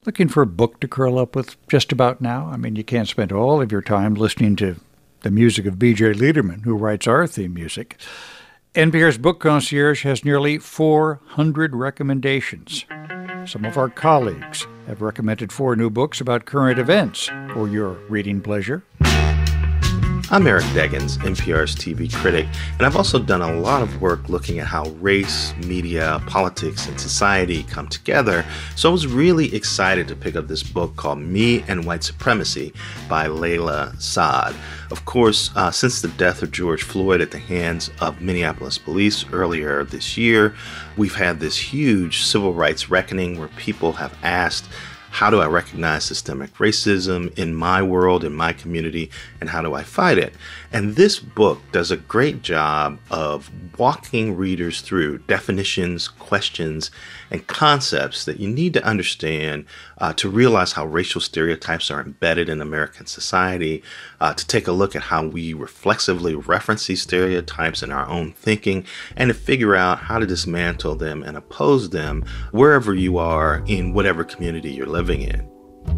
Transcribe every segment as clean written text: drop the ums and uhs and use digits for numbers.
Looking for a book to curl up with just about now? I mean, you can't spend all of your time listening to the music of B.J. Liederman, who writes our theme music. NPR's Book Concierge has nearly 400 recommendations. Some of our colleagues have recommended 4 new books about current events for your reading pleasure. I'm Eric Deggans, NPR's TV critic, and I've also done a lot of work looking at how race, media, politics, and society come together, so I was really excited to pick up this book called Me and White Supremacy by Layla Saad. Of course, since the death of George Floyd at the hands of Minneapolis police earlier this year, we've had this huge civil rights reckoning where people have asked, how do I recognize systemic racism in my world, in my community, and how do I fight it? And this book does a great job of walking readers through definitions, questions, and concepts that you need to understand to realize how racial stereotypes are embedded in American society, to take a look at how we reflexively reference these stereotypes in our own thinking, and to figure out how to dismantle them and oppose them wherever you are in whatever community you're living in.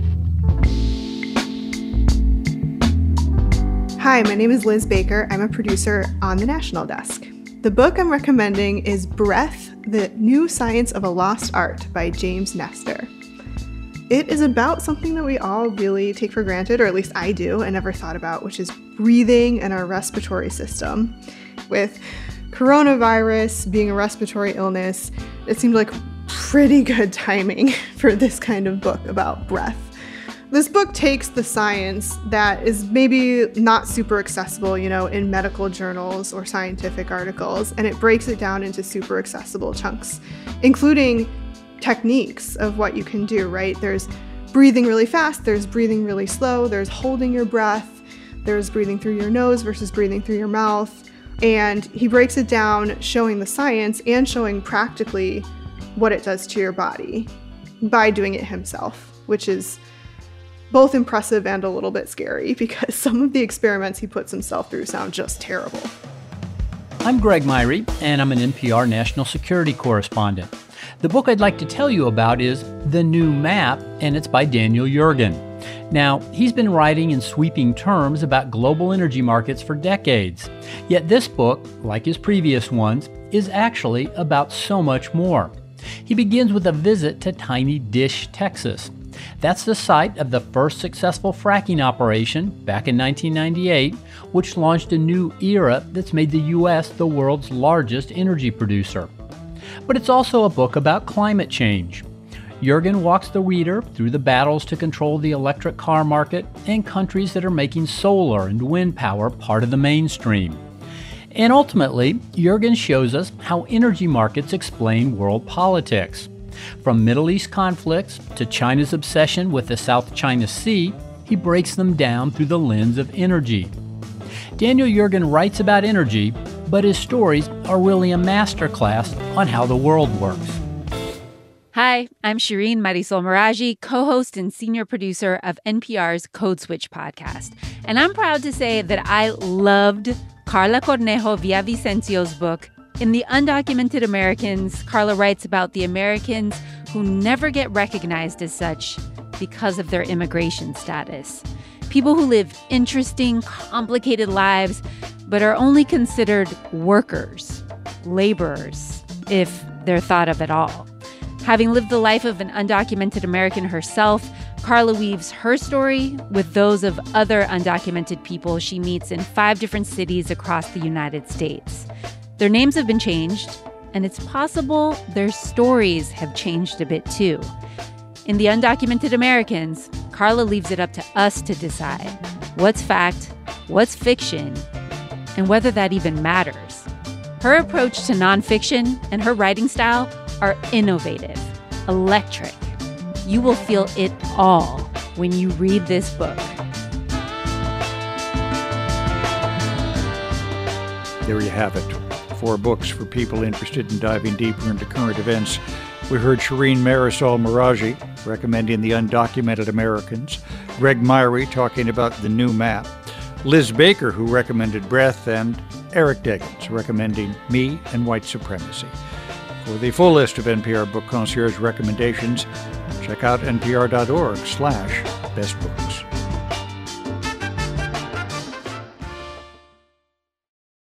Hi, my name is Liz Baker. I'm a producer on the National Desk. The book I'm recommending is Breath, The New Science of a Lost Art by James Nestor. It is about something that we all really take for granted, or at least I do and never thought about, which is breathing and our respiratory system. With coronavirus being a respiratory illness, it seemed like pretty good timing for this kind of book about breath. This book takes the science that is maybe not super accessible, in medical journals or scientific articles, and it breaks it down into super accessible chunks, including techniques of what you can do, right? There's breathing really fast, there's breathing really slow, there's holding your breath, there's breathing through your nose versus breathing through your mouth. And he breaks it down, showing the science and showing practically what it does to your body by doing it himself, which is both impressive and a little bit scary because some of the experiments he puts himself through sound just terrible. I'm Greg Myrie, and I'm an NPR national security correspondent. The book I'd like to tell you about is The New Map, and it's by Daniel Yergin. Now, he's been writing in sweeping terms about global energy markets for decades. Yet this book, like his previous ones, is actually about so much more. He begins with a visit to Tiny Dish, Texas. That's the site of the first successful fracking operation back in 1998, which launched a new era that's made the U.S. the world's largest energy producer. But it's also a book about climate change. Yergin walks the reader through the battles to control the electric car market and countries that are making solar and wind power part of the mainstream. And ultimately, Yergin shows us how energy markets explain world politics. From Middle East conflicts to China's obsession with the South China Sea, he breaks them down through the lens of energy. Daniel Yergin writes about energy, but his stories are really a masterclass on how the world works. Hi, I'm Shireen Marisol Meraji, co-host and senior producer of NPR's Code Switch podcast. And I'm proud to say that I loved Carla Cornejo Villavicencio's book, In the Undocumented Americans. Carla writes about the Americans who never get recognized as such because of their immigration status. People who live interesting, complicated lives, but are only considered workers, laborers, if they're thought of at all. Having lived the life of an undocumented American herself, Carla weaves her story with those of other undocumented people she meets in 5 different cities across the United States. Their names have been changed, and it's possible their stories have changed a bit too. In The Undocumented Americans, Carla leaves it up to us to decide what's fact, what's fiction, and whether that even matters. Her approach to nonfiction and her writing style are innovative, electric. You will feel it all when you read this book. There you have it. 4 books for people interested in diving deeper into current events. We heard Shireen Marisol Meraji recommending The Undocumented Americans, Greg Myrie talking about The New Map, Liz Baker, who recommended Breath, and Eric Deggans recommending Me and White Supremacy. For the full list of NPR Book Concierge recommendations, check out npr.org/bestbooks.